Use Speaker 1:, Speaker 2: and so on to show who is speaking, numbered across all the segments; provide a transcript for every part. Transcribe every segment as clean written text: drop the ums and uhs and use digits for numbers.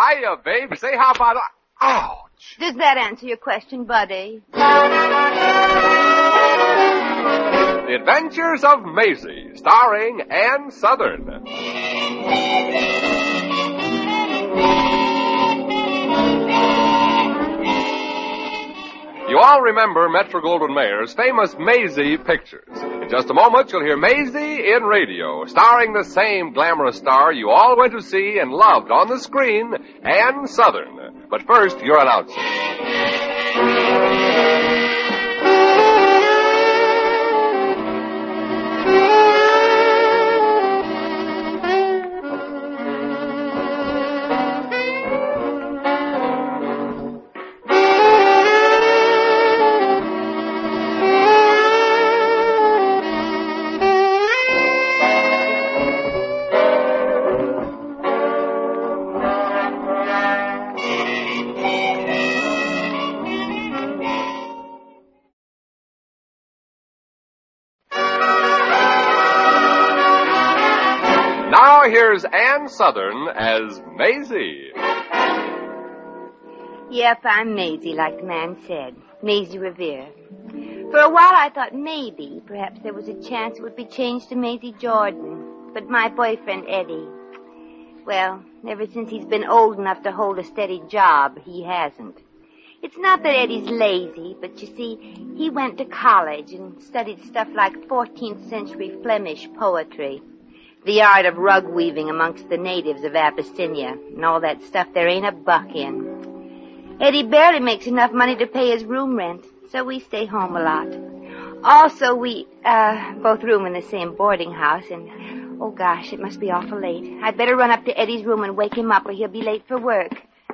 Speaker 1: Hiya, babe. Say, how about... Ouch!
Speaker 2: Does that answer your question, Buddy?
Speaker 1: The Adventures of Maisie, starring Ann Southern. You all remember Metro-Goldwyn-Mayer's famous Maisie pictures. In just a moment, you'll hear Maisie in radio, starring the same glamorous star you all went to see and loved on the screen, Ann Southern. But first, your announcer. Here's Ann Southern as Maisie.
Speaker 2: Yep, I'm Maisie, like the man said. Maisie Revere. For a while I thought maybe, perhaps there was a chance it would be changed to Maisie Jordan. But my boyfriend, Eddie, well, ever since he's been old enough to hold a steady job, he hasn't. It's not that Eddie's lazy, but you see, he went to college and studied stuff like 14th century Flemish poetry. The art of rug weaving amongst the natives of Abyssinia, and all that stuff there ain't a buck in. Eddie barely makes enough money to pay his room rent, so we stay home a lot. Also, we, both room in the same boarding house, and, oh gosh, it must be awful late. I'd better run up to Eddie's room and wake him up or he'll be late for work.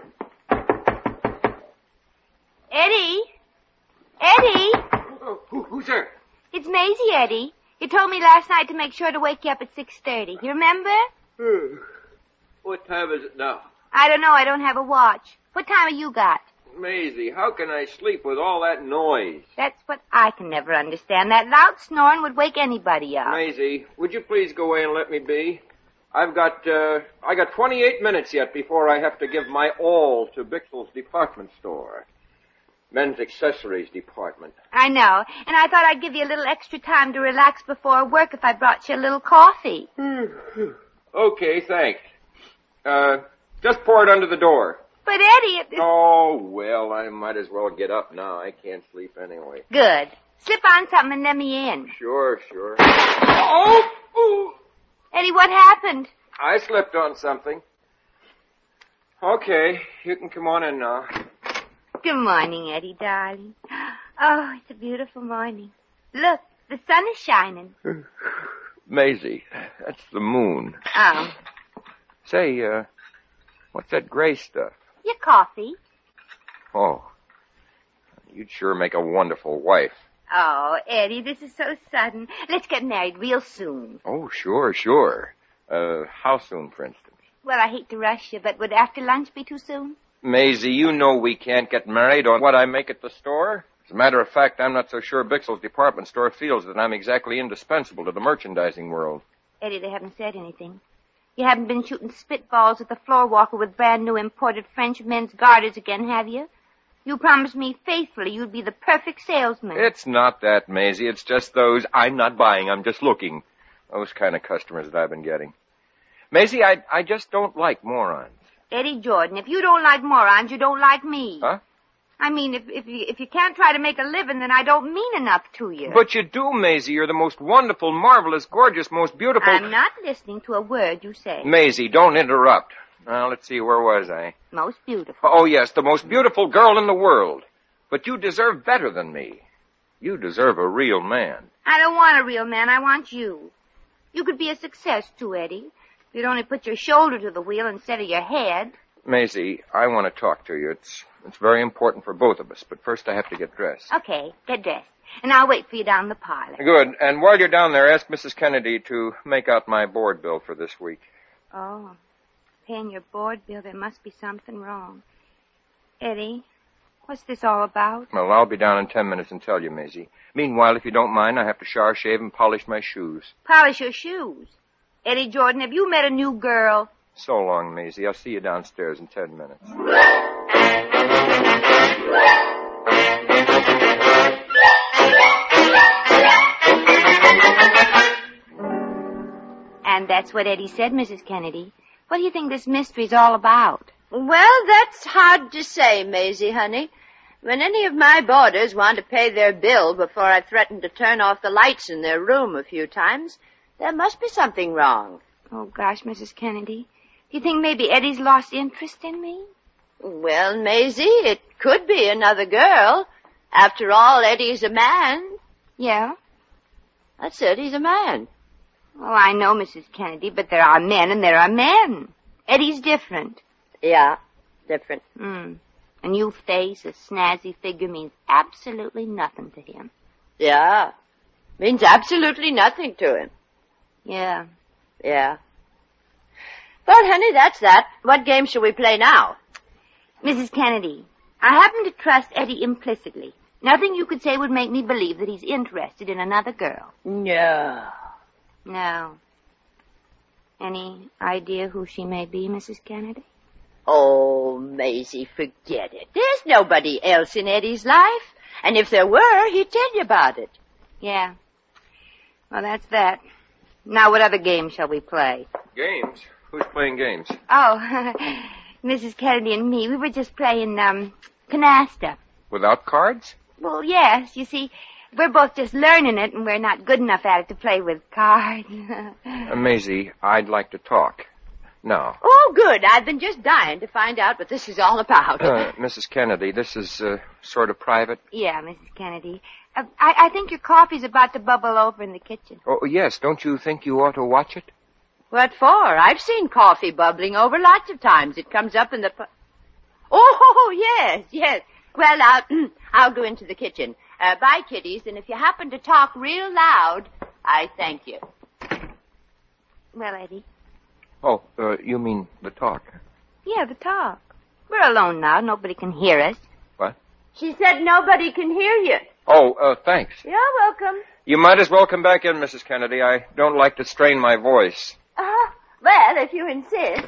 Speaker 2: Eddie? Eddie?
Speaker 3: Who's there?
Speaker 2: It's Maisie, Eddie. You told me last night to make sure to wake you up at 6:30. You remember?
Speaker 3: What time is it now?
Speaker 2: I don't know. I don't have a watch. What time have you got?
Speaker 3: Maisie, how can I sleep with all that noise?
Speaker 2: That's what I can never understand. That loud snoring would wake anybody up.
Speaker 3: Maisie, would you please go away and let me be? I got 28 minutes yet before I have to give my all to Bixel's department store. Men's accessories department.
Speaker 2: I know. And I thought I'd give you a little extra time to relax before work if I brought you a little coffee.
Speaker 3: Okay, thanks. Just pour it under the door.
Speaker 2: But, Eddie,
Speaker 3: Oh, well, I might as well get up now. I can't sleep anyway.
Speaker 2: Good. Slip on something and let me in.
Speaker 3: Sure. Oh! Ooh.
Speaker 2: Eddie, what happened?
Speaker 3: I slipped on something. Okay, you can come on in now.
Speaker 2: Good morning, Eddie, darling. Oh, it's a beautiful morning. Look, the sun is shining.
Speaker 3: Maisie, that's the moon.
Speaker 2: Oh.
Speaker 3: Say, what's that gray stuff?
Speaker 2: Your coffee.
Speaker 3: Oh, you'd sure make a wonderful wife.
Speaker 2: Oh, Eddie, this is so sudden. Let's get married real soon.
Speaker 3: Oh, sure. How soon, for instance?
Speaker 2: Well, I hate to rush you, but would after lunch be too soon?
Speaker 3: Maisie, you know we can't get married on what I make at the store. As a matter of fact, I'm not so sure Bixel's department store feels that I'm exactly indispensable to the merchandising world.
Speaker 2: Eddie, they haven't said anything. You haven't been shooting spitballs at the floor walker with brand new imported French men's garters again, have you? You promised me faithfully you'd be the perfect salesman.
Speaker 3: It's not that, Maisie. It's just those, I'm not buying, I'm just looking. Those kind of customers that I've been getting. Maisie, I just don't like morons.
Speaker 2: Eddie Jordan, if you don't like morons, you don't like me.
Speaker 3: Huh?
Speaker 2: I mean, if you can't try to make a living, then I don't mean enough to you.
Speaker 3: But you do, Maisie. You're the most wonderful, marvelous, gorgeous, most beautiful...
Speaker 2: I'm not listening to a word you say.
Speaker 3: Maisie, don't interrupt. Now, let's see, where was I?
Speaker 2: Most beautiful.
Speaker 3: Oh, yes, the most beautiful girl in the world. But you deserve better than me. You deserve a real man.
Speaker 2: I don't want a real man. I want you. You could be a success, too, Eddie. If you'd only put your shoulder to the wheel instead of your head.
Speaker 3: Maisie, I want to talk to you. It's very important for both of us, but first I have to get dressed.
Speaker 2: Okay, get dressed. And I'll wait for you down in the parlor.
Speaker 3: Good. And while you're down there, ask Mrs. Kennedy to make out my board bill for this week.
Speaker 2: Oh, paying your board bill, there must be something wrong. Eddie, what's this all about?
Speaker 3: Well, I'll be down in 10 minutes and tell you, Maisie. Meanwhile, if you don't mind, I have to shower, shave, and polish my shoes.
Speaker 2: Polish your shoes? Eddie Jordan, have you met a new girl?
Speaker 4: So long, Maisie. I'll see you downstairs in 10 minutes.
Speaker 2: And that's what Eddie said, Mrs. Kennedy. What do you think this mystery's all about?
Speaker 5: Well, that's hard to say, Maisie, honey. When any of my boarders want to pay their bill before I threaten to turn off the lights in their room a few times, there must be something wrong.
Speaker 2: Oh, gosh, Mrs. Kennedy. Do you think maybe Eddie's lost interest in me?
Speaker 5: Well, Maisie, it could be another girl. After all, Eddie's a man.
Speaker 2: Yeah?
Speaker 5: That's it, he's a man.
Speaker 2: Oh, I know, Mrs. Kennedy, but there are men and there are men. Eddie's different.
Speaker 5: Yeah, different.
Speaker 2: A new face, a snazzy figure means absolutely nothing to him.
Speaker 5: Yeah, means absolutely nothing to him.
Speaker 2: Yeah.
Speaker 5: Yeah. But, honey, that's that. What game shall we play now?
Speaker 2: Mrs. Kennedy, I happen to trust Eddie implicitly. Nothing you could say would make me believe that he's interested in another girl.
Speaker 5: No.
Speaker 2: No. Any idea who she may be, Mrs. Kennedy?
Speaker 5: Oh, Maisie, forget it. There's nobody else in Eddie's life. And if there were, he'd tell you about it.
Speaker 2: Yeah. Well, that's that. Now, what other game shall we play?
Speaker 4: Games? Who's playing games?
Speaker 2: Oh, Mrs. Kennedy and me, we were just playing, canasta.
Speaker 4: Without cards?
Speaker 2: Well, yes. You see, we're both just learning it, and we're not good enough at it to play with cards.
Speaker 4: Maisie, I'd like to talk. Now.
Speaker 5: Oh, good. I've been just dying to find out what this is all about.
Speaker 4: Mrs. Kennedy, this is sort of private.
Speaker 2: Yeah, Mrs. Kennedy. I think your coffee's about to bubble over in the kitchen.
Speaker 4: Oh, yes. Don't you think you ought to watch it?
Speaker 5: What for? I've seen coffee bubbling over lots of times. It comes up in the... Oh, yes. Well, I'll go into the kitchen. Bye, kiddies, and if you happen to talk real loud, I thank you.
Speaker 2: Well, Eddie.
Speaker 4: Oh, you mean the talk?
Speaker 2: Yeah, the talk. We're alone now. Nobody can hear us.
Speaker 4: What?
Speaker 5: She said nobody can hear you.
Speaker 4: Oh, thanks.
Speaker 5: You're welcome.
Speaker 4: You might as well come back in, Mrs. Kennedy. I don't like to strain my voice.
Speaker 5: Well, if you insist.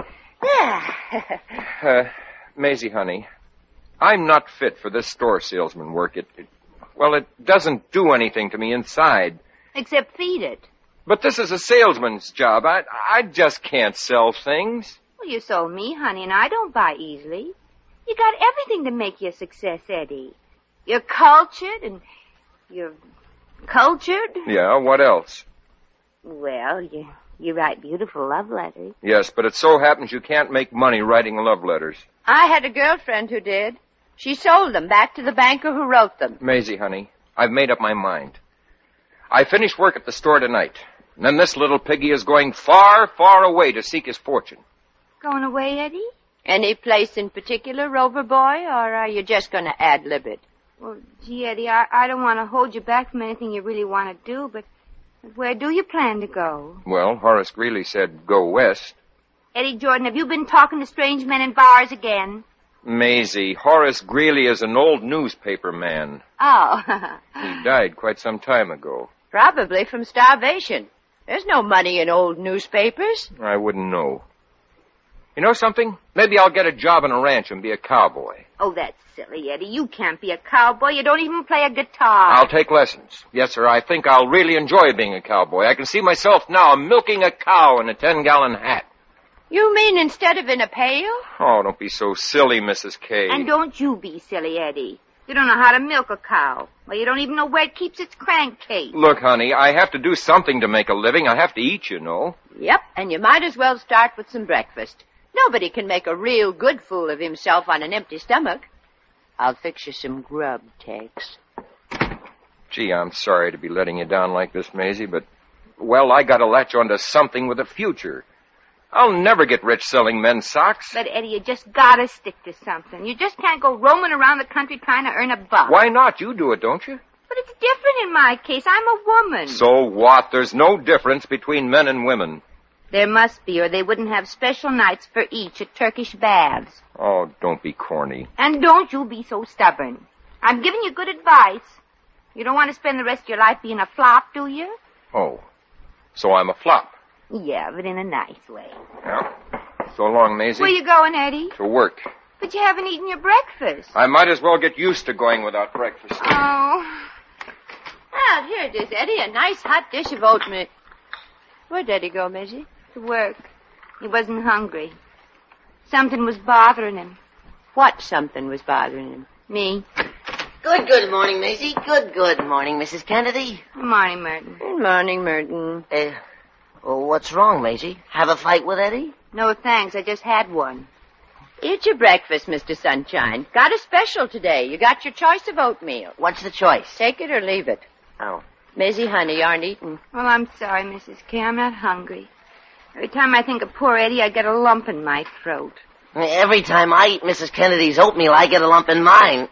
Speaker 5: Yeah.
Speaker 4: Maisie, honey, I'm not fit for this store salesman work. It doesn't do anything to me inside.
Speaker 2: Except feed it.
Speaker 4: But this is a salesman's job. I just can't sell things.
Speaker 2: Well, you sold me, honey, and I don't buy easily. You got everything to make you a success, Eddie. You're cultured and you're cultured.
Speaker 4: Yeah, what else?
Speaker 2: Well, you write beautiful love letters.
Speaker 4: Yes, but it so happens you can't make money writing love letters.
Speaker 5: I had a girlfriend who did. She sold them back to the banker who wrote them.
Speaker 4: Maisie, honey, I've made up my mind. I finish work at the store tonight. And then this little piggy is going far, far away to seek his fortune.
Speaker 2: Going away, Eddie?
Speaker 5: Any place in particular, Rover Boy, or are you just going to ad-lib it?
Speaker 2: Well, gee, Eddie, I don't want to hold you back from anything you really want to do, but where do you plan to go?
Speaker 4: Well, Horace Greeley said go west.
Speaker 2: Eddie Jordan, have you been talking to strange men in bars again?
Speaker 4: Maisie, Horace Greeley is an old newspaper man.
Speaker 2: Oh.
Speaker 4: He died quite some time ago.
Speaker 5: Probably from starvation. There's no money in old newspapers.
Speaker 4: I wouldn't know. You know something? Maybe I'll get a job on a ranch and be a cowboy.
Speaker 2: Oh, that's silly, Eddie. You can't be a cowboy. You don't even play a guitar.
Speaker 4: I'll take lessons. Yes, sir. I think I'll really enjoy being a cowboy. I can see myself now milking a cow in a 10-gallon hat.
Speaker 5: You mean instead of in a pail?
Speaker 4: Oh, don't be so silly, Mrs. K.
Speaker 2: And don't you be silly, Eddie. You don't know how to milk a cow. Well, you don't even know where it keeps its crankcase.
Speaker 4: Look, honey, I have to do something to make a living. I have to eat, you know.
Speaker 5: Yep, and you might as well start with some breakfast. Nobody can make a real good fool of himself on an empty stomach. I'll fix you some grub, Tex.
Speaker 4: Gee, I'm sorry to be letting you down like this, Maisie, but, well, I gotta latch onto something with a future. I'll never get rich selling men's socks.
Speaker 2: But, Eddie, you just gotta stick to something. You just can't go roaming around the country trying to earn a buck.
Speaker 4: Why not? You do it, don't you?
Speaker 2: But it's different in my case. I'm a woman.
Speaker 4: So what? There's no difference between men and women.
Speaker 2: There must be, or they wouldn't have special nights for each at Turkish baths.
Speaker 4: Oh, don't be corny.
Speaker 2: And don't you be so stubborn. I'm giving you good advice. You don't want to spend the rest of your life being a flop, do you?
Speaker 4: Oh, so I'm a flop.
Speaker 2: Yeah, but in a nice way.
Speaker 4: Yeah. So long, Maisie.
Speaker 2: Where you going, Eddie?
Speaker 4: To work.
Speaker 2: But you haven't eaten your breakfast.
Speaker 4: I might as well get used to going without breakfast.
Speaker 2: Oh.
Speaker 5: Well, here it is, Eddie. A nice hot dish of oatmeal. Where'd Eddie go, Maisie?
Speaker 2: To work. He wasn't hungry. Something was bothering him.
Speaker 5: What something was bothering him?
Speaker 2: Me.
Speaker 6: Good morning, Maisie. Good morning, Mrs. Kennedy.
Speaker 2: Good morning, Merton.
Speaker 5: Good morning, Merton.
Speaker 6: What's wrong, Maisie? Have a fight with Eddie?
Speaker 2: No, thanks. I just had one.
Speaker 5: Eat your breakfast, Mr. Sunshine. Got a special today. You got your choice of oatmeal.
Speaker 6: What's the choice?
Speaker 5: Take it or leave it.
Speaker 6: Oh.
Speaker 5: Maisie, honey, you aren't eating.
Speaker 2: Well, I'm sorry, Mrs. K. I'm not hungry. Every time I think of poor Eddie, I get a lump in my throat.
Speaker 6: Every time I eat Mrs. Kennedy's oatmeal, I get a lump in mine.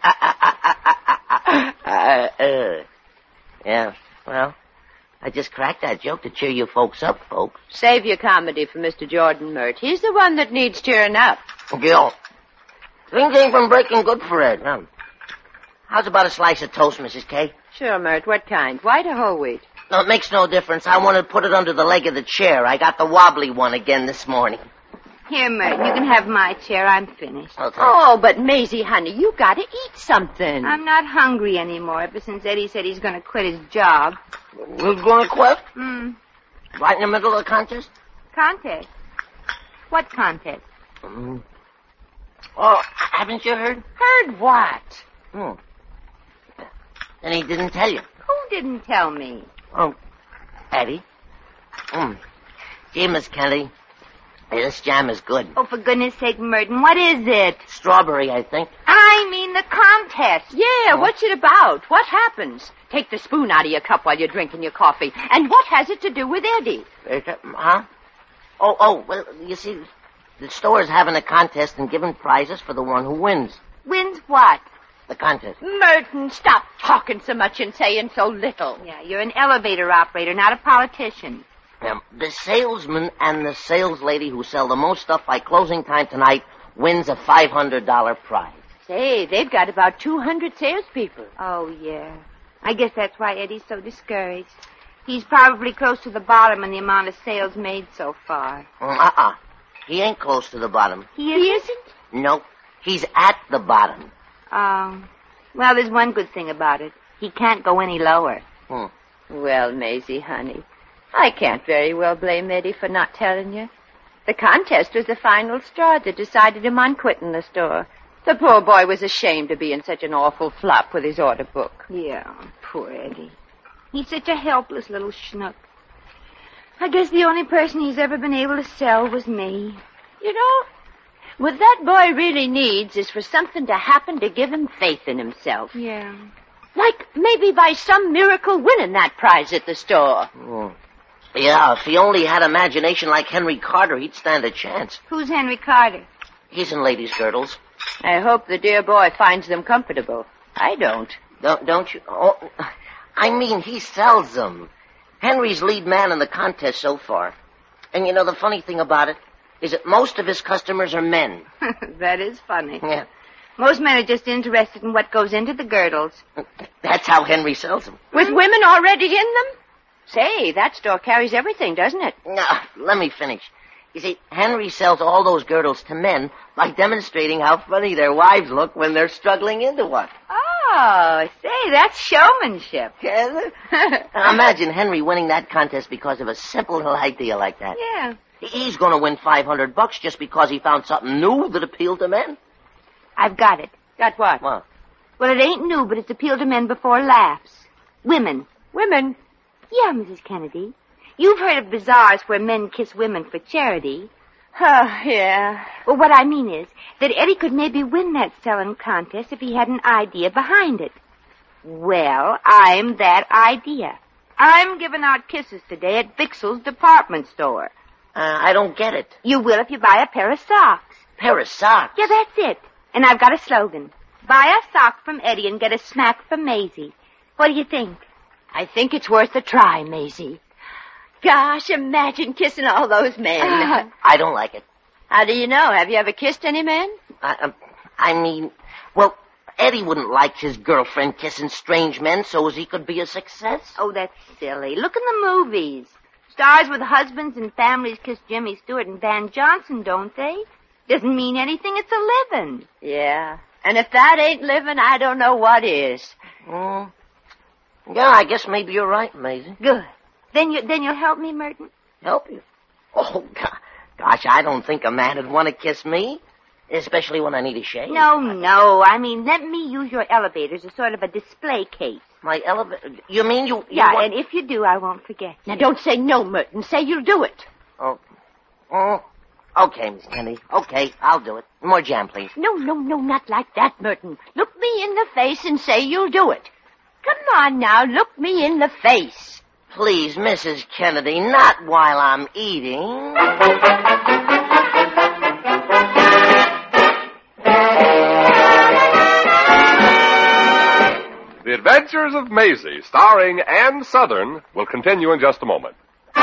Speaker 6: Yeah, well, I just cracked that joke to cheer you folks up, folks.
Speaker 5: Save your comedy for Mr. Jordan, Mert. He's the one that needs cheering up.
Speaker 6: Gil, things ain't been breaking good for Ed. How's about a slice of toast, Mrs. K?
Speaker 5: Sure, Mert. What kind? White or whole wheat?
Speaker 6: No, it makes no difference. I want to put it under the leg of the chair. I got the wobbly one again this morning.
Speaker 2: Here, Merton, you can have my chair. I'm finished.
Speaker 6: Okay.
Speaker 5: Oh, but Maisie, honey, you gotta eat something.
Speaker 2: I'm not hungry anymore ever since Eddie said he's going to quit his job.
Speaker 6: We're going to quit?
Speaker 2: Right
Speaker 6: in the middle of the contest?
Speaker 2: Contest? What contest?
Speaker 6: Oh, haven't you heard?
Speaker 5: Heard what?
Speaker 6: And he didn't tell you.
Speaker 2: Who didn't tell me?
Speaker 6: Oh, Eddie. Gee, Miss Kennedy. Hey, this jam is good.
Speaker 2: Oh, for goodness sake, Merton, what is it?
Speaker 6: Strawberry, I think.
Speaker 2: I mean the contest.
Speaker 5: Yeah, what's it about? What happens? Take the spoon out of your cup while you're drinking your coffee. And what has it to do with Eddie?
Speaker 6: Huh? Oh, well, you see, the store's having a contest and giving prizes for the one who wins.
Speaker 2: Wins what?
Speaker 6: The contest.
Speaker 5: Merton, stop talking so much and saying so little.
Speaker 2: Yeah, you're an elevator operator, not a politician.
Speaker 6: The salesman and the sales lady who sell the most stuff by closing time tonight wins a $500 prize.
Speaker 5: Say, they've got about 200 salespeople.
Speaker 2: Oh, yeah. I guess that's why Eddie's so discouraged. He's probably close to the bottom in the amount of sales made so far.
Speaker 6: He ain't close to the bottom.
Speaker 2: He isn't?
Speaker 6: Nope. He's at the bottom.
Speaker 2: Oh. Well, there's one good thing about it. He can't go any lower.
Speaker 5: Well, Maisie, honey, I can't very well blame Eddie for not telling you. The contest was the final straw that decided him on quitting the store. The poor boy was ashamed to be in such an awful flop with his order book.
Speaker 2: Yeah, poor Eddie. He's such a helpless little schnook. I guess the only person he's ever been able to sell was me.
Speaker 5: You know, what that boy really needs is for something to happen to give him faith in himself.
Speaker 2: Yeah.
Speaker 5: Like maybe by some miracle winning that prize at the store.
Speaker 6: Yeah, if he only had imagination like Henry Carter, he'd stand a chance.
Speaker 2: Who's Henry Carter?
Speaker 6: He's in ladies' girdles.
Speaker 5: I hope the dear boy finds them comfortable. I don't.
Speaker 6: Don't you? Oh, I mean, he sells them. Henry's lead man in the contest so far. And you know, the funny thing about it is that most of his customers are men.
Speaker 2: That is funny.
Speaker 6: Yeah.
Speaker 2: Most men are just interested in what goes into the girdles.
Speaker 6: That's how Henry sells them.
Speaker 5: With women already in them? Say, that store carries everything, doesn't it?
Speaker 6: Now, let me finish. You see, Henry sells all those girdles to men by demonstrating how funny their wives look when they're struggling into one.
Speaker 2: Oh, say, that's showmanship.
Speaker 6: Now, imagine Henry winning that contest because of a simple little idea like that.
Speaker 2: Yeah.
Speaker 6: He's going to win $500 just because he found something new that appealed to men.
Speaker 2: I've got it.
Speaker 5: Got what?
Speaker 6: What?
Speaker 2: Well, it ain't new, but it's appealed to men before laughs. Women.
Speaker 5: Women?
Speaker 2: Yeah, Mrs. Kennedy. You've heard of bazaars where men kiss women for charity.
Speaker 5: Oh, yeah.
Speaker 2: Well, what I mean is that Eddie could maybe win that selling contest if he had an idea behind it. Well, I'm that idea. I'm giving out kisses today at Bixel's department store.
Speaker 6: I don't get it.
Speaker 2: You will if you buy a pair of socks.
Speaker 6: Pair of socks?
Speaker 2: Yeah, that's it. And I've got a slogan. Buy a sock from Eddie and get a smack from Maisie. What do you think?
Speaker 5: I think it's worth a try, Maisie. Gosh, imagine kissing all those men.
Speaker 6: I don't like it.
Speaker 5: How do you know? Have you ever kissed any men?
Speaker 6: I mean, well, Eddie wouldn't like his girlfriend kissing strange men so as he could be a success.
Speaker 2: Oh, that's silly. Look in the movies. Stars with husbands and families kiss Jimmy Stewart and Van Johnson, don't they? Doesn't mean anything. It's a living.
Speaker 5: Yeah. And if that ain't living, I don't know what is.
Speaker 6: Yeah, I guess maybe you're right, Maisie.
Speaker 2: Good. Then you'll help me, Merton?
Speaker 6: Help you? Oh, gosh, I don't think a man would want to kiss me, especially when I need a shave.
Speaker 2: No. I mean, let me use your elevator as a sort of a display case.
Speaker 6: My elevator? You mean you
Speaker 2: Yeah,
Speaker 6: want...
Speaker 2: and if you do, I won't forget.
Speaker 5: Now, don't say no, Merton. Say you'll do it.
Speaker 6: Oh, okay, Miss Kennedy. Okay, I'll do it. More jam, please.
Speaker 5: No, not like that, Merton. Look me in the face and say you'll do it. Come on now, look me in the face.
Speaker 6: Please, Mrs. Kennedy, not while I'm eating.
Speaker 1: The Adventures of Maisie, starring Ann Southern, will continue in just a moment.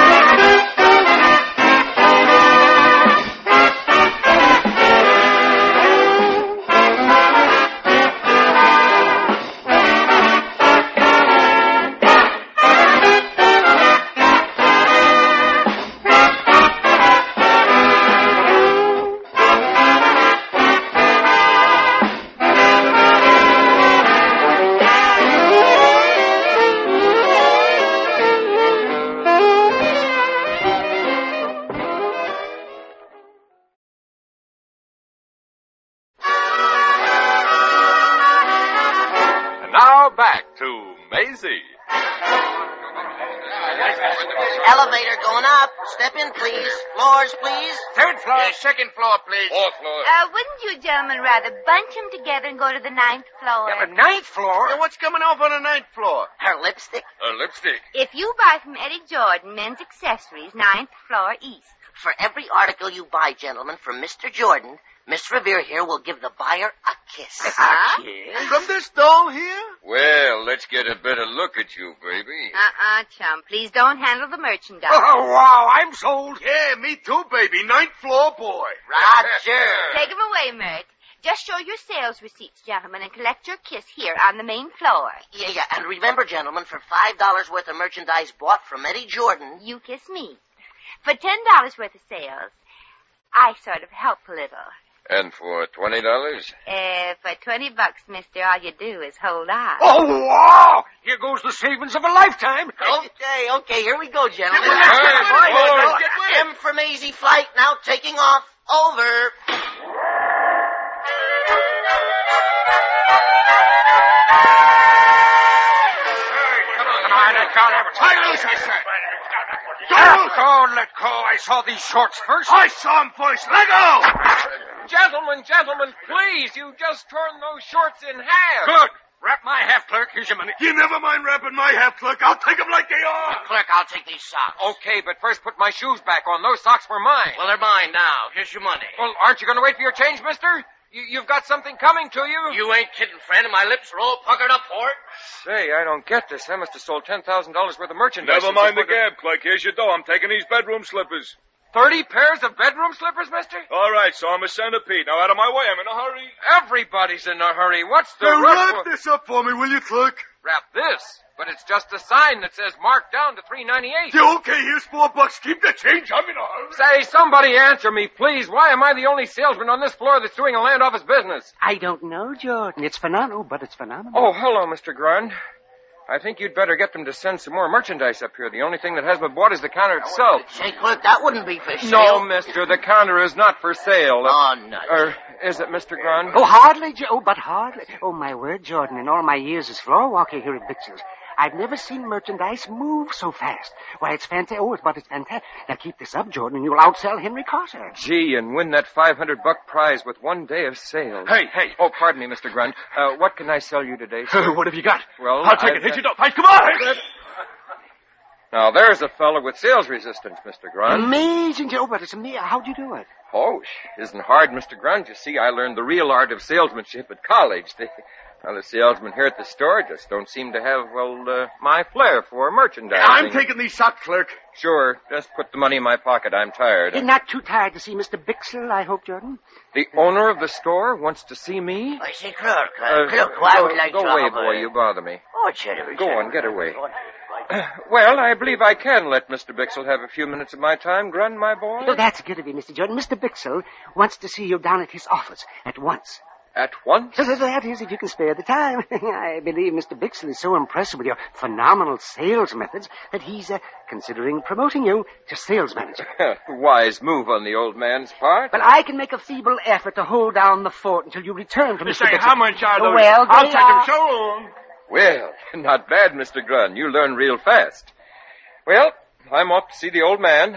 Speaker 1: Back to Maisie.
Speaker 6: Elevator going up. Step in, please. Floors, please.
Speaker 7: Third floor, second floor, please.
Speaker 4: Fourth floor.
Speaker 2: Wouldn't you gentlemen rather bunch them together and go to the 9th floor?
Speaker 7: Yeah, but ninth floor?
Speaker 3: Now, what's coming off on the 9th floor?
Speaker 6: Her lipstick.
Speaker 4: Lipstick.
Speaker 2: If you buy from Eddie Jordan men's accessories, 9th floor east.
Speaker 6: For every article you buy, gentlemen, from Mr. Jordan, Miss Revere here will give the buyer a kiss.
Speaker 3: From this doll here?
Speaker 4: Well, let's get a better look at you, baby.
Speaker 2: Chum. Please don't handle the merchandise.
Speaker 7: Oh, wow, I'm sold.
Speaker 3: Yeah, me too, baby. 9th floor boy.
Speaker 6: Roger.
Speaker 2: Take them away, Mert. Just show your sales receipts, gentlemen, and collect your kiss here on the main floor.
Speaker 6: Yeah. And remember, gentlemen, for $5 worth of merchandise bought from Eddie Jordan...
Speaker 2: You kiss me. For $10 worth of sales, I sort of help a little.
Speaker 4: And for $20?
Speaker 2: For $20, mister, all you do is hold on.
Speaker 7: Oh, wow! Here goes the savings of a lifetime.
Speaker 6: Okay, here we go, gentlemen.
Speaker 4: Let's get with it.
Speaker 6: M for Maisie flight, now taking off. Over.
Speaker 7: Come on, let go. Let go. I saw these shorts first.
Speaker 3: I saw him first. Let go!
Speaker 4: Gentlemen, please, you just torn those shorts in half.
Speaker 7: Good. Wrap my half, clerk. Here's your money.
Speaker 3: You never mind wrapping my half, clerk. I'll take them like they are.
Speaker 6: Clerk, I'll take these socks.
Speaker 4: Okay, but first put my shoes back on. Those socks were mine.
Speaker 6: Well, they're mine now. Here's your money.
Speaker 4: Well, aren't you going to wait for your change, mister? You've got something coming to you?
Speaker 6: You ain't kidding, friend. My lips are all puckered up for it.
Speaker 4: Say, I don't get this. I must have sold $10,000 worth of merchandise.
Speaker 8: Never mind the gab, clerk. Here's your dough. I'm taking these bedroom slippers.
Speaker 4: 30 pairs of bedroom slippers, mister?
Speaker 8: All right, so I'm a centipede. Now, out of my way. I'm in a hurry.
Speaker 4: Everybody's in a hurry. What's the
Speaker 3: Now,
Speaker 4: rush
Speaker 3: wrap
Speaker 4: for...
Speaker 3: this up for me, will you, clerk?
Speaker 4: Wrap this? But it's just a sign that says marked down to $3.98.
Speaker 3: Yeah, okay, here's $4. Keep the change. I'm in a hurry.
Speaker 4: Say, somebody answer me, please. Why am I the only salesman on this floor that's doing a land office business?
Speaker 9: I don't know, Jordan. It's phenomenal, but it's phenomenal.
Speaker 4: Oh, hello, Mr. Grund. I think you'd better get them to send some more merchandise up here. The only thing that hasn't been bought is the counter itself.
Speaker 6: Say, clerk, that wouldn't be for sale.
Speaker 4: No, mister, the counter is not for sale.
Speaker 6: Oh, no.
Speaker 4: Or is it, Mr. Grund?
Speaker 9: Oh, hardly, but hardly. Oh, my word, Jordan, in all my years as floor walker here at Bixel's, I've never seen merchandise move so fast. Why, it's fantastic. Oh, but it's fantastic. Now, keep this up, Jordan, and you'll outsell Henry Carter.
Speaker 4: Gee, and win that $500 prize with one day of sales.
Speaker 7: Hey.
Speaker 4: Oh, pardon me, Mr. Grund. What can I sell you today, sir?
Speaker 7: What have you got?
Speaker 4: Well,
Speaker 7: I'll take it. Hit you up. Come on!
Speaker 4: Now, there's a fellow with sales resistance, Mr. Grund.
Speaker 9: Amazing, Joe, but it's amazing. How'd you do it?
Speaker 4: Oh, isn't hard, Mr. Grund. You see, I learned the real art of salesmanship at college. The salesmen here at the store just don't seem to have, my flair for merchandising.
Speaker 3: I'm taking these socks, clerk.
Speaker 4: Sure. Just put the money in my pocket. I'm tired.
Speaker 9: You're not too tired to see Mr. Bixel, I hope, Jordan?
Speaker 4: The owner of the store wants to see me?
Speaker 6: I say, clerk, I would like
Speaker 4: Go
Speaker 6: to
Speaker 4: away,
Speaker 6: have
Speaker 4: boy. You bother me.
Speaker 6: Oh, Cherry.
Speaker 4: Go on, get away. Well, I believe I can let Mr. Bixel have a few minutes of my time, Grun, my boy.
Speaker 9: Oh, that's good of you, Mr. Jordan. Mr. Bixel wants to see you down at his office at once.
Speaker 4: At once?
Speaker 9: That is, if you can spare the time. I believe Mr. Bixel is so impressed with your phenomenal sales methods that he's considering promoting you to sales manager.
Speaker 4: Wise move on the old man's part.
Speaker 9: But I can make a feeble effort to hold down the fort until you return to Mr. Bixel.
Speaker 7: How much are those?
Speaker 9: Well,
Speaker 7: I'll take them so long.
Speaker 4: Well, not bad, Mr. Grun. You learn real fast. Well, I'm off to see the old man.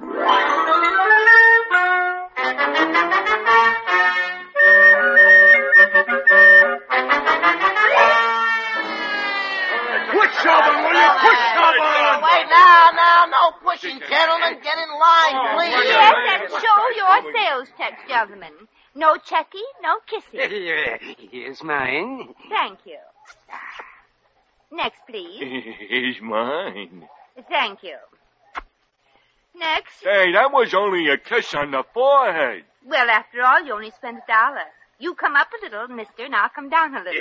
Speaker 7: Push on, will you? Push on!
Speaker 6: Wait, now, no pushing, gentlemen. Get in line, please.
Speaker 2: Yes, and show your sales checks, gentlemen. No checky, no kissing.
Speaker 9: Here's mine.
Speaker 2: Thank you. Next, please.
Speaker 8: He's mine.
Speaker 2: Thank you. Next.
Speaker 8: Hey, that was only a kiss on the forehead.
Speaker 2: Well, after all, you only spent $1. You come up a little, mister, and I'll come down a little.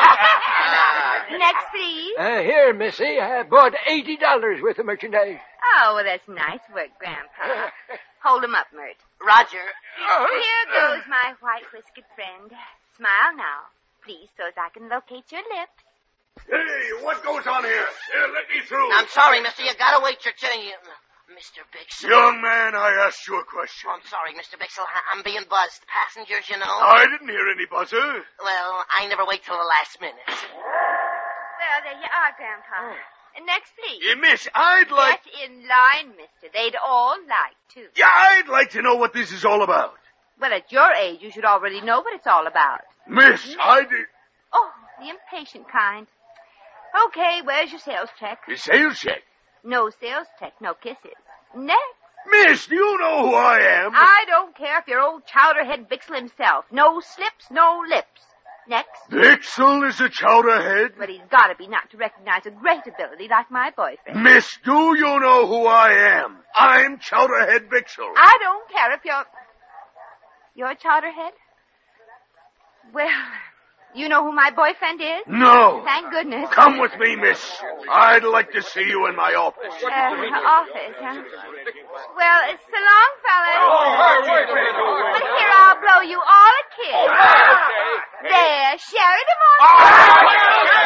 Speaker 2: Next, please.
Speaker 3: Here, Missy, I bought $80 worth of merchandise.
Speaker 2: Oh, well, that's nice work, Grandpa. Hold 'em up, Mert.
Speaker 6: Roger.
Speaker 2: Here goes my white-whiskered friend. Smile now, please, so as I can locate your lips.
Speaker 7: Hey, what goes on here? Here, let me through.
Speaker 6: I'm sorry, mister. You gotta wait your turn. Mr. Bixel.
Speaker 7: Young man, I asked you a question.
Speaker 6: Oh, I'm sorry, Mr. Bixel. I'm being buzzed. Passengers, you know.
Speaker 7: I didn't hear any buzzer.
Speaker 6: Well, I never wait till the last minute.
Speaker 2: Well, there you are, Grandpa. Next, please.
Speaker 7: Miss, I'd like...
Speaker 2: Get in line, mister. They'd all like to.
Speaker 7: Yeah, I'd like to know what this is all about.
Speaker 2: Well, at your age, you should already know what it's all about.
Speaker 7: Miss, I did...
Speaker 2: Oh, the impatient kind. Okay, where's your sales check?
Speaker 7: The sales check?
Speaker 2: No sales check, no kisses. Next.
Speaker 7: Miss, do you know who I am?
Speaker 2: I don't care if you're old Chowderhead Bixel himself. No slips, no lips. Next.
Speaker 7: Bixel is a chowderhead?
Speaker 2: But he's got to be not to recognize a great ability like my boyfriend.
Speaker 7: Miss, do you know who I am? I'm Chowderhead Bixel.
Speaker 2: I don't care if you're Chowderhead? Well, you know who my boyfriend is?
Speaker 7: No.
Speaker 2: Thank goodness.
Speaker 7: Come with me, miss. I'd like to see you in my office.
Speaker 2: Office, huh? Well, it's so long, fellas.
Speaker 4: Wait a minute.
Speaker 2: But here, I'll blow you all a kiss. There, share it among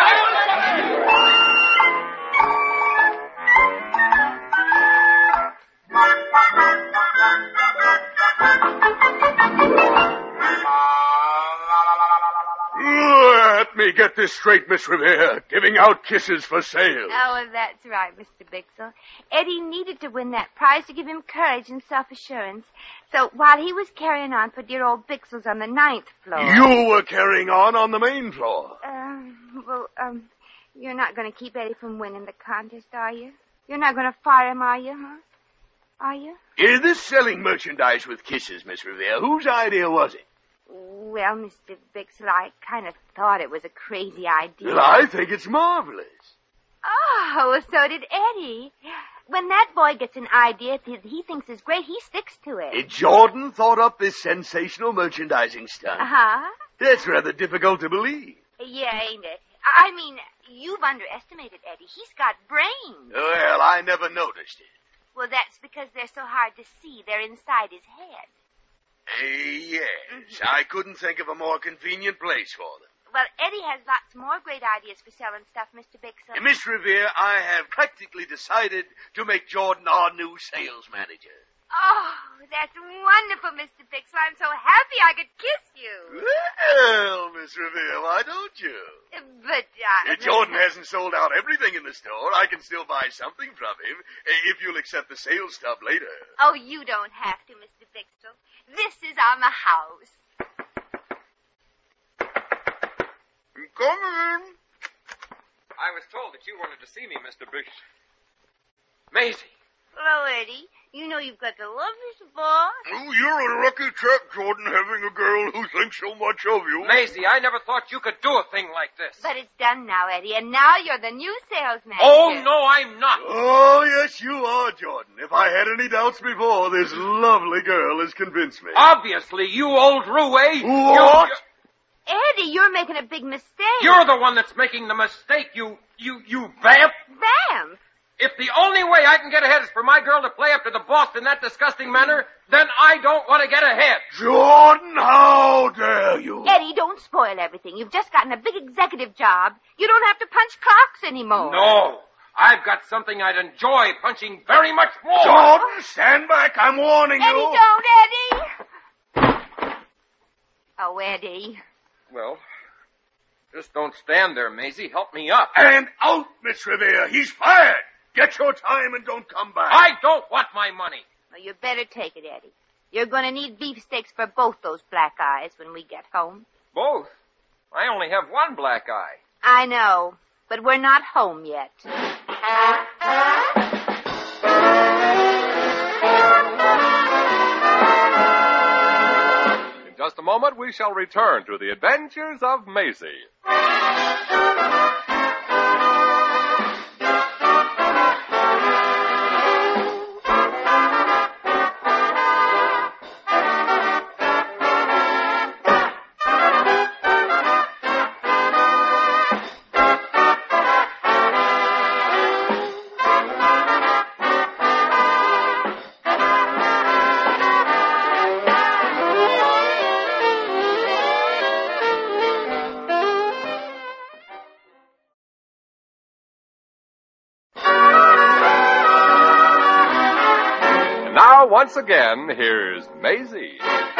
Speaker 7: Let me get this straight, Miss Revere. Giving out kisses for sale.
Speaker 2: Oh, well, that's right, Mr. Bixel. Eddie needed to win that prize to give him courage and self-assurance. So while he was carrying on for dear old Bixel's on the 9th floor...
Speaker 7: You were carrying on the main floor.
Speaker 2: You're not going to keep Eddie from winning the contest, are you? You're not going to fire him, are you, huh? Are you?
Speaker 7: Is this selling merchandise with kisses, Miss Revere? Whose idea was it?
Speaker 2: Well, Mr. Bixel, I kind of thought it was a crazy idea.
Speaker 7: Well, I think it's marvelous.
Speaker 2: Oh, so did Eddie. When that boy gets an idea that he thinks is great, he sticks to it.
Speaker 7: Jordan thought up this sensational merchandising stunt.
Speaker 2: Uh-huh.
Speaker 7: That's rather difficult to believe.
Speaker 2: Yeah, ain't it? I mean, you've underestimated Eddie. He's got brains.
Speaker 7: Well, I never noticed it.
Speaker 2: Well, that's because they're so hard to see. They're inside his head.
Speaker 7: Yes. I couldn't think of a more convenient place for them.
Speaker 2: Well, Eddie has lots more great ideas for selling stuff, Mr. Bixel.
Speaker 7: Miss Revere, I have practically decided to make Jordan our new sales manager.
Speaker 2: Oh, that's wonderful, Mr. Bixel. I'm so happy I could kiss you.
Speaker 7: Well, Miss Revere, why don't you?
Speaker 2: But,
Speaker 7: Jordan hasn't sold out everything in the store. I can still buy something from him if you'll accept the sales stub later.
Speaker 2: Oh, you don't have to, Mr. Bixel. This is on the house.
Speaker 7: Come in.
Speaker 4: I was told that you wanted to see me, Mr. Bixel. Maisie.
Speaker 2: Hello, Eddie. You know you've got the loveliest boss.
Speaker 7: Oh, you're a lucky chap, Jordan, having a girl who thinks so much of you.
Speaker 4: Maisie, I never thought you could do a thing like this.
Speaker 2: But it's done now, Eddie, and now you're the new salesman.
Speaker 4: Oh, no, I'm not.
Speaker 7: Oh, yes, you are, Jordan. If I had any doubts before, this lovely girl has convinced me.
Speaker 4: Obviously, you old roue.
Speaker 7: What?
Speaker 2: Eddie, you're making a big mistake.
Speaker 4: You're the one that's making the mistake, you vamp.
Speaker 2: Vamp?
Speaker 4: If the only way I can get ahead is for my girl to play up to the boss in that disgusting manner, then I don't want to get ahead.
Speaker 7: Jordan, how dare you?
Speaker 2: Eddie, don't spoil everything. You've just gotten a big executive job. You don't have to punch clocks anymore.
Speaker 4: No. I've got something I'd enjoy punching very much more.
Speaker 7: Jordan, stand back. I'm warning
Speaker 2: Eddie,
Speaker 7: you.
Speaker 2: don't, Eddie! Oh, Eddie.
Speaker 4: Well, just don't stand there, Maisie. Help me up.
Speaker 7: And out, Miss Revere. He's fired. Get your time and don't come back.
Speaker 4: I don't want my money.
Speaker 2: Well, you better take it, Eddie. You're going to need beefsteaks for both those black eyes when we get home.
Speaker 4: Both? I only have one black eye.
Speaker 2: I know, but we're not home yet.
Speaker 1: In just a moment, we shall return to the adventures of Maisie. Once again, here's Maisie.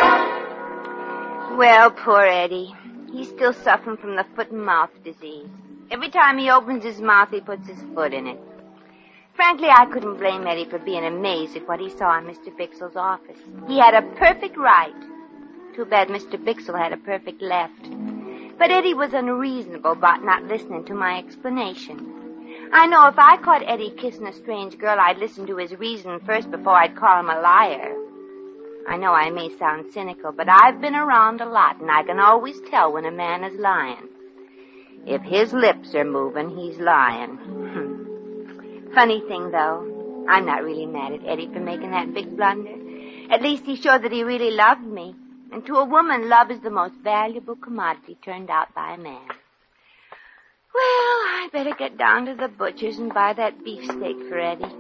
Speaker 2: Well, poor Eddie. He's still suffering from the foot and mouth disease. Every time he opens his mouth, he puts his foot in it. Frankly, I couldn't blame Eddie for being amazed at what he saw in Mr. Bixel's office. He had a perfect right. Too bad Mr. Bixel had a perfect left. But Eddie was unreasonable about not listening to my explanation. I know if I caught Eddie kissing a strange girl, I'd listen to his reason first before I'd call him a liar. I know I may sound cynical, but I've been around a lot, and I can always tell when a man is lying. If his lips are moving, he's lying. Funny thing, though, I'm not really mad at Eddie for making that big blunder. At least he showed that he really loved me. And to a woman, love is the most valuable commodity turned out by a man. Well, I better get down to the butcher's and buy that beefsteak for Eddie.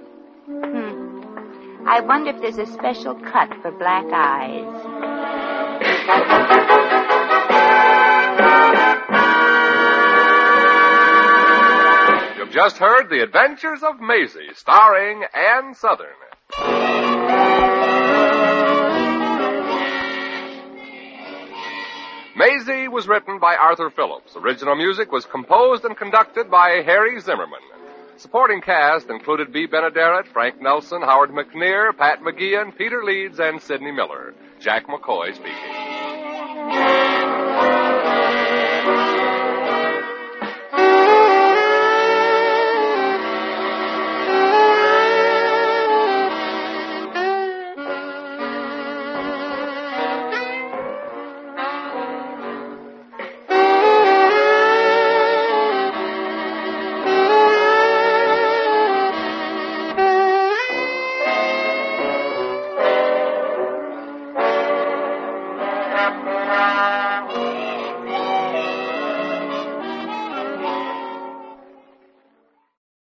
Speaker 2: I wonder if there's a special cut for black eyes.
Speaker 1: You've just heard The Adventures of Maisie, starring Ann Southern. Maisie was written by Arthur Phillips. Original music was composed and conducted by Harry Zimmerman. Supporting cast included Bea Benaderet, Frank Nelson, Howard McNear, Pat McGeehan, Peter Leeds, and Sidney Miller. Jack McCoy speaking.